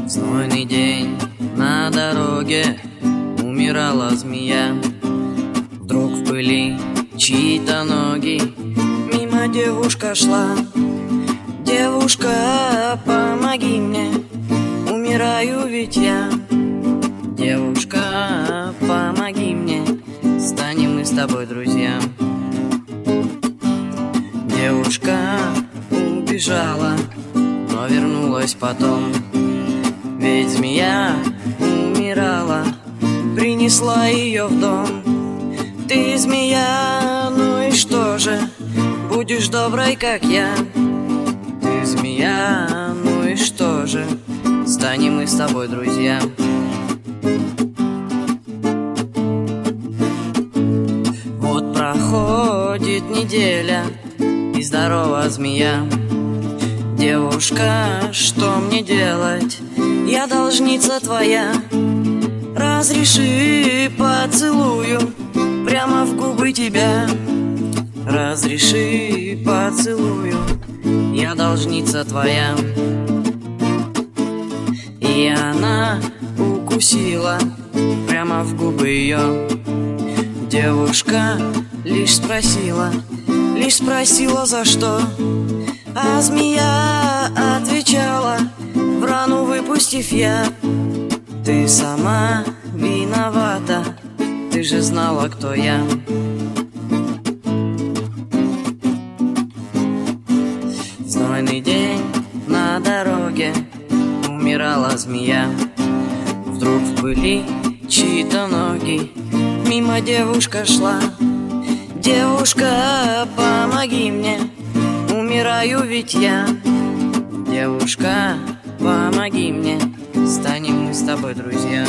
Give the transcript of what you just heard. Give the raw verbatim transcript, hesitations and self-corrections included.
Знойный день на дороге умирала змея. Вдруг в пыли чьи-то ноги мимо девушка шла. Девушка, помоги мне, умираю ведь я. Девушка, помоги мне, станем мы с тобой друзья. Девушка убежала, но вернулась потом, ведь змея умирала, принесла ее в дом. Ты змея, ну и что же, будешь доброй, как я. Ты змея, ну и что же, станем мы с тобой друзья. Вот проходит неделя, и здорова змея. Девушка, что мне делать? Я должница твоя. Разреши поцелую прямо в губы тебя. Разреши поцелую, я должница твоя. И она укусила прямо в губы ее. Девушка лишь спросила, лишь спросила за что. А змея отвечала, в рану выпустив я. Ты сама виновата, ты же знала, кто я. В знойный день на дороге умирала змея. Вдруг в пыли чьи-то ноги мимо девушка шла. Девушка, помоги мне, умираю ведь я. Девушка, помоги мне, станем мы с тобой друзья.